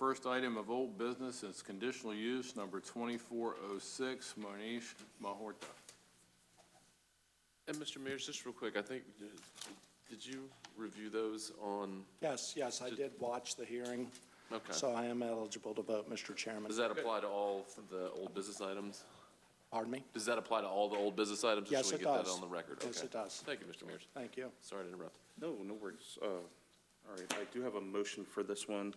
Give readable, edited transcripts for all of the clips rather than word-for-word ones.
first item of old business is conditional use number 2406, Monish Malhotra. And Mr. Mears, just real quick, I think, did you review those on? Yes, I did watch the hearing. Okay. So I am eligible to vote, Mr. Chairman. Does that apply to all the old business items? Pardon me? Does that apply to all the old business items? Yes, so we it get does. that on the record? Yes, Okay. it does. Thank you, Mr. Mears. Thank you. Sorry to interrupt. No worries. All right, I do have a motion for this one.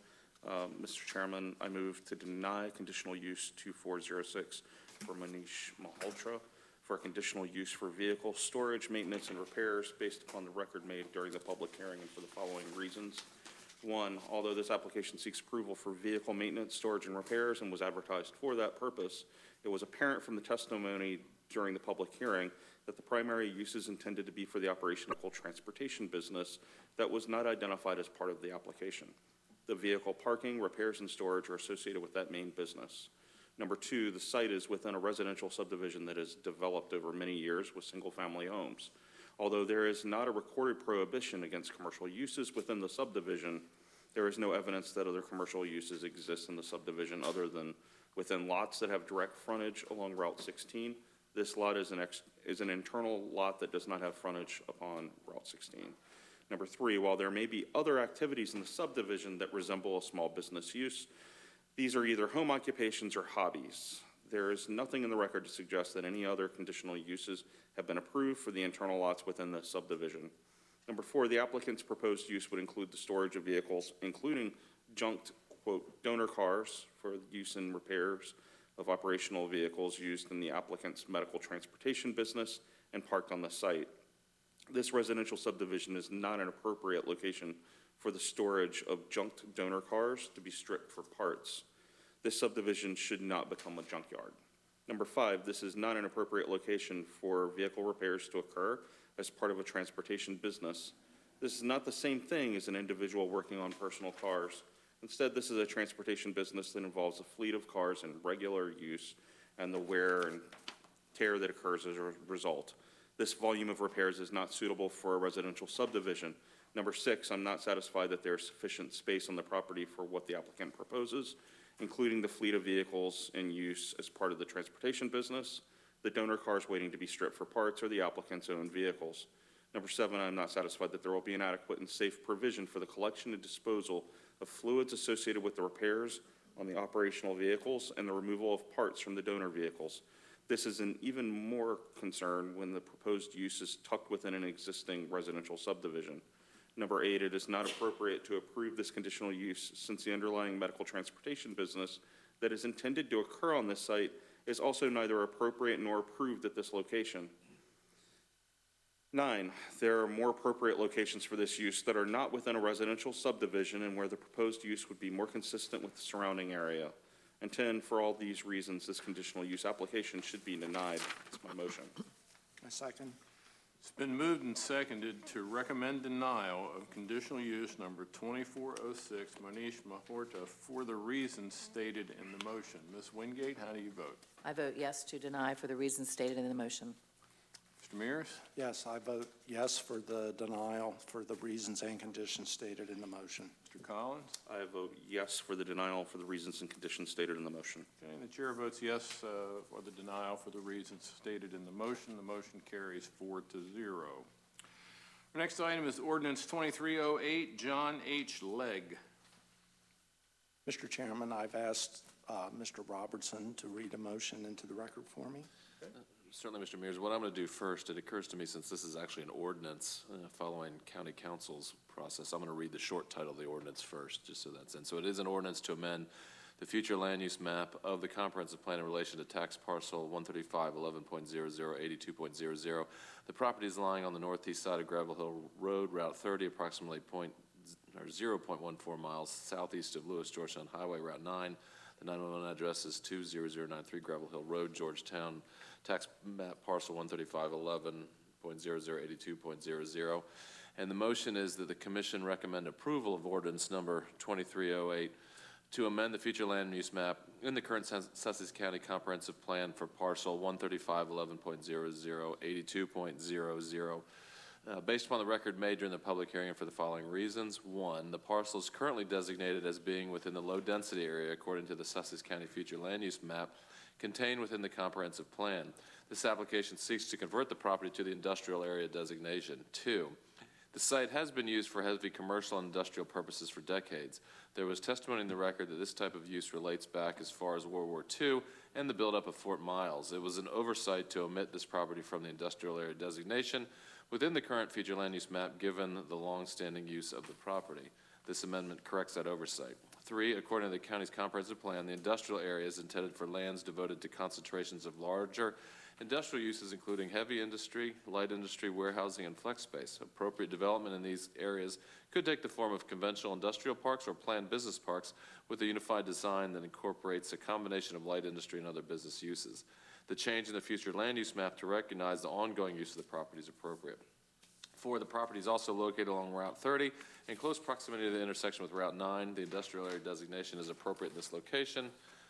Mr. Chairman, I move to deny conditional use 2406 for Monish Malhotra for conditional use for vehicle storage, maintenance, and repairs based upon the record made during the public hearing and for the following reasons. One, although this application seeks approval for vehicle maintenance, storage, and repairs and was advertised for that purpose, it was apparent from the testimony during the public hearing that the primary use is intended to be for the operation of a transportation business that was not identified as part of the application. The vehicle parking, repairs, and storage are associated with that main business. Number two, the site is within a residential subdivision that has developed over many years with single-family homes. Although there is not a recorded prohibition against commercial uses within the subdivision, there is no evidence that other commercial uses exist in the subdivision other than within lots that have direct frontage along Route 16. This lot is an internal lot that does not have frontage upon Route 16. Number three, while there may be other activities in the subdivision that resemble a small business use, these are either home occupations or hobbies. There is nothing in the record to suggest that any other conditional uses have been approved for the internal lots within the subdivision. Number four, the applicant's proposed use would include the storage of vehicles, including junked, quote, donor cars for use in repairs of operational vehicles used in the applicant's medical transportation business and parked on the site. This residential subdivision is not an appropriate location for the storage of junked donor cars to be stripped for parts. This subdivision should not become a junkyard. Number five, this is not an appropriate location for vehicle repairs to occur as part of a transportation business. This is not the same thing as an individual working on personal cars. Instead, this is a transportation business that involves a fleet of cars in regular use and the wear and tear that occurs as a result. This volume of repairs is not suitable for a residential subdivision. Number six, I'm not satisfied that there is sufficient space on the property for what the applicant proposes, including the fleet of vehicles in use as part of the transportation business, the donor cars waiting to be stripped for parts, or the applicant's own vehicles. Number seven, I'm not satisfied that there will be an adequate and safe provision for the collection and disposal of fluids associated with the repairs on the operational vehicles and the removal of parts from the donor vehicles. This is an even more concern when the proposed use is tucked within an existing residential subdivision. Number eight, it is not appropriate to approve this conditional use since the underlying medical transportation business that is intended to occur on this site is also neither appropriate nor approved at this location. Nine, there are more appropriate locations for this use that are not within a residential subdivision and where the proposed use would be more consistent with the surrounding area. And 10, for all these reasons, this conditional use application should be denied. That's my motion. A second. It's been moved and seconded to recommend denial of conditional use number 2406, Monish Malhotra, for the reasons stated in the motion. Ms. Wingate, how do you vote? I vote yes to deny for the reasons stated in the motion. Mr. Mears? Yes, I vote yes for the denial for the reasons and conditions stated in the motion. Mr. Collins? I vote yes for the denial for the reasons and conditions stated in the motion. Okay, and the chair votes yes for the denial for the reasons stated in the motion. The motion carries 4-0. Our next item is ordinance 2308, John H. Legg. Mr. Chairman, I've asked Mr. Robertson to read a motion into the record for me. Okay. Certainly, Mr. Mears. What I'm going to do first, it occurs to me since this is actually an ordinance following county council's process, I'm going to read the short title of the ordinance first, just so that's in. So it is an ordinance to amend the future land use map of the comprehensive plan in relation to tax parcel 135-11.0082.00. The property is lying on the northeast side of Gravel Hill Road, Route 30, approximately 0.14 miles southeast of Lewis Georgetown Highway, Route 9. The 911 address is 20093 Gravel Hill Road, Georgetown. Tax map parcel 135-11.0082.00. And the motion is that the commission recommend approval of ordinance number 2308 to amend the future land use map in the current Sussex County Comprehensive Plan for parcel 135-11.0082.00. Based upon the record made during the public hearing and for the following reasons. One, the parcel is currently designated as being within the low-density area according to the Sussex County Future Land Use Map contained within the comprehensive plan. This application seeks to convert the property to the industrial area designation. Two, the site has been used for heavy commercial and industrial purposes for decades. There was testimony in the record that this type of use relates back as far as World War II and the buildup of Fort Miles. It was an oversight to omit this property from the industrial area designation within the current future land use map, given the long-standing use of the property. This amendment corrects that oversight. Three, according to the county's comprehensive plan, the industrial area is intended for lands devoted to concentrations of larger industrial uses, including heavy industry, light industry, warehousing, and flex space. Appropriate development in these areas could take the form of conventional industrial parks or planned business parks with a unified design that incorporates a combination of light industry and other business uses. The change in the future land use map to recognize the ongoing use of the property is appropriate. Four, the property is also located along Route 30 in close proximity to the intersection with Route 9. The industrial area designation is appropriate in this location.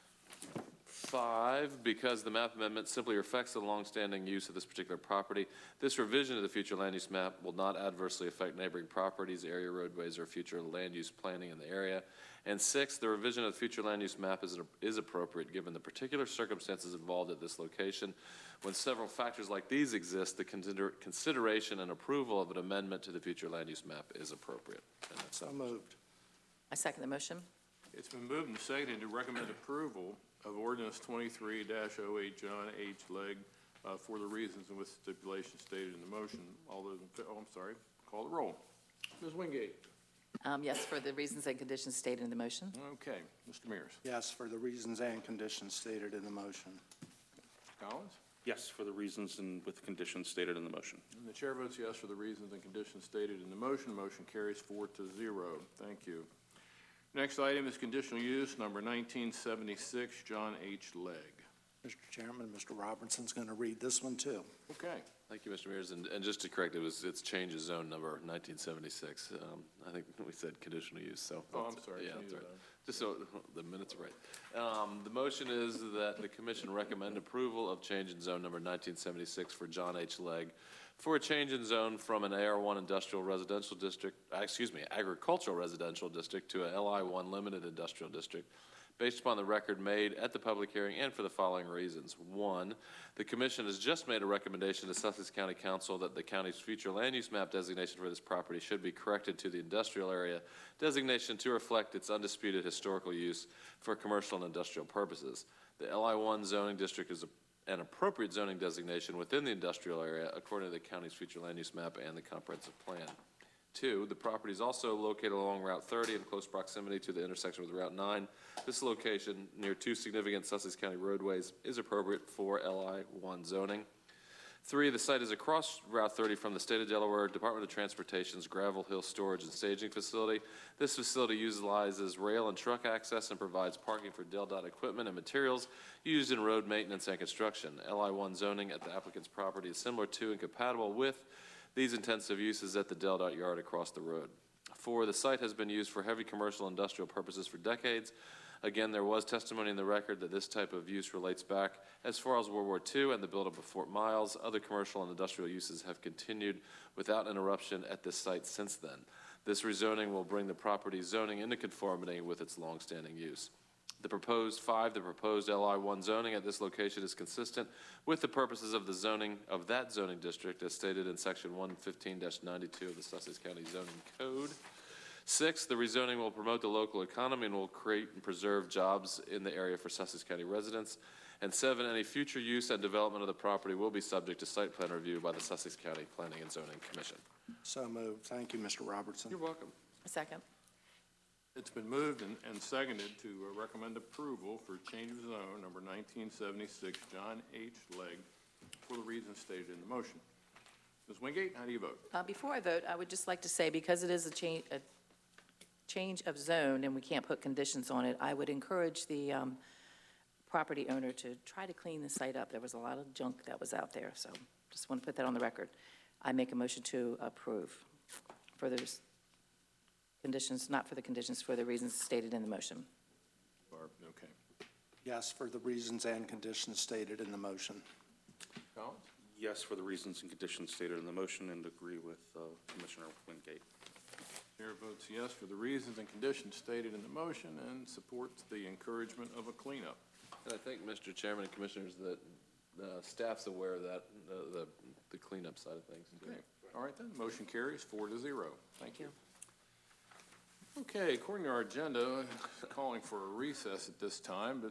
Five, because the map amendment simply reflects the longstanding use of this particular property, this revision of the future land use map will not adversely affect neighboring properties, area roadways, or future land use planning in the area. And six, the revision of the future land use map is appropriate given the particular circumstances involved at this location. When several factors like these exist, the consideration and approval of an amendment to the future land use map is appropriate. And that's So moved. I second the motion. It's been moved and seconded to recommend approval of ordinance 23-08 John H. Legg for the reasons and with stipulations stated in the motion. All those in call the roll. Ms. Wingate. Yes, for the reasons and conditions stated in the motion. Okay. Mr. Mears. Yes, for the reasons and conditions stated in the motion. Mr. Collins. Yes, for the reasons and with conditions stated in the motion. And the chair votes yes for the reasons and conditions stated in the motion. Motion carries 4-0. Thank you. Next item is conditional use number 1976, John H. Legg. Mr. Chairman, Mr. Robertson's going to read this one too. Okay. Thank you, Mr. Mears. And just to correct, it's change of zone number 1976. I think we said conditional use, so. Oh, I'm sorry. Yeah, that's right. Just so the minutes are right. The motion is that the commission recommend approval of change in zone number 1976 for John H. Legg for a change in zone from an AR1 industrial residential district, agricultural residential district to a LI1 limited industrial district, based upon the record made at the public hearing and for the following reasons. One, the commission has just made a recommendation to Sussex County Council that the county's future land use map designation for this property should be corrected to the industrial area designation to reflect its undisputed historical use for commercial and industrial purposes. The LI1 zoning district is an appropriate zoning designation within the industrial area according to the county's future land use map and the comprehensive plan. Two, the property is also located along Route 30 in close proximity to the intersection with Route 9. This location, near two significant Sussex County roadways, is appropriate for LI1 zoning. Three, the site is across Route 30 from the State of Delaware Department of Transportation's Gravel Hill Storage and Staging Facility. This facility utilizes rail and truck access and provides parking for DelDOT equipment and materials used in road maintenance and construction. LI1 zoning at the applicant's property is similar to and compatible with these intensive uses at the DelDOT yard across the road. Four, the site has been used for heavy commercial and industrial purposes for decades. Again, there was testimony in the record that this type of use relates back as far as World War II and the buildup of Fort Miles. Other commercial and industrial uses have continued without interruption at this site since then. This rezoning will bring the property zoning into conformity with its longstanding use. The proposed LI1 zoning at this location is consistent with the purposes of the zoning of that zoning district as stated in section 115-92 of the Sussex County Zoning Code. Six, the rezoning will promote the local economy and will create and preserve jobs in the area for Sussex County residents. And seven, any future use and development of the property will be subject to site plan review by the Sussex County Planning and Zoning Commission. So moved. Thank you, Mr. Robertson. You're welcome. A second. It's been moved and seconded to recommend approval for change of zone number 1976, John H. Legg, for the reasons stated in the motion. Ms. Wingate, how do you vote? Before I vote, I would just like to say, because it is a change of zone and we can't put conditions on it, I would encourage the property owner to try to clean the site up. There was a lot of junk that was out there, so just want to put that on the record. I make a motion to approve for those conditions, not for the conditions, for the reasons stated in the motion. Barb, okay. Yes, for the reasons and conditions stated in the motion. Collins? yes for the reasons and conditions stated in the motion and agree with Commissioner Wingate. Chair votes yes for the reasons and conditions stated in the motion and supports the encouragement of a cleanup. And I think, Mr. Chairman and Commissioners, that staff's aware of that, the cleanup side of things. Okay, all right then, motion carries 4-0. Thank you. Okay, according to our agenda, calling for a recess at this time, but